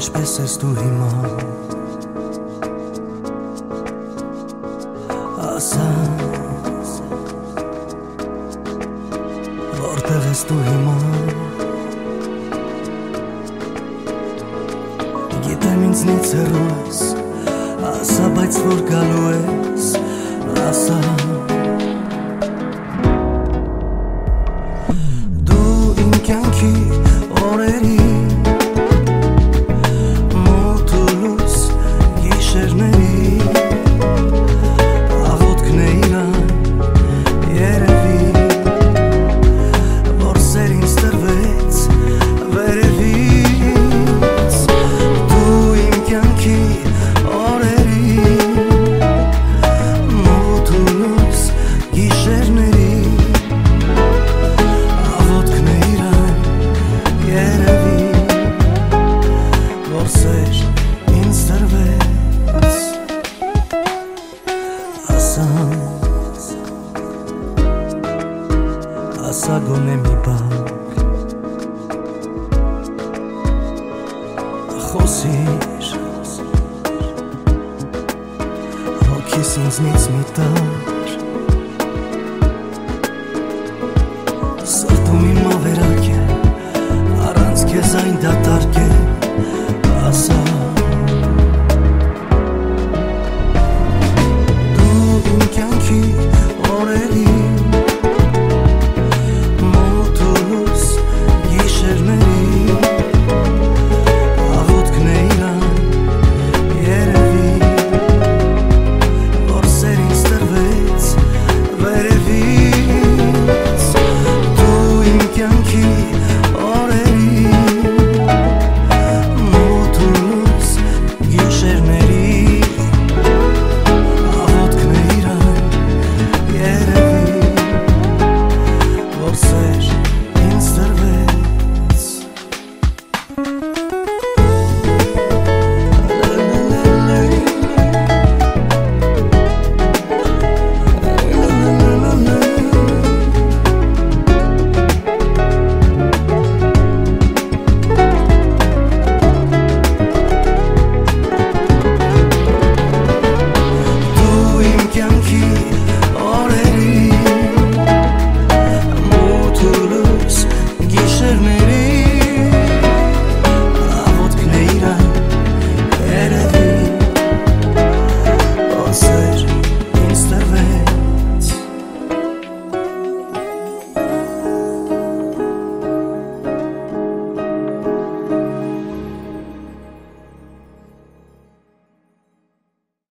ինչպես ես դու հիմա ասա որտեղ ես դու հիմա գիտեմ ինձնից հեռու ես ասա բայց որ գալու ես ասա դու իմ կյանքի օրերի ասա գոնե մի բան խոսիր հոգիս ինձնից մի տար սրտում իմ ավերակ է առանց քեզ այն դատարկ է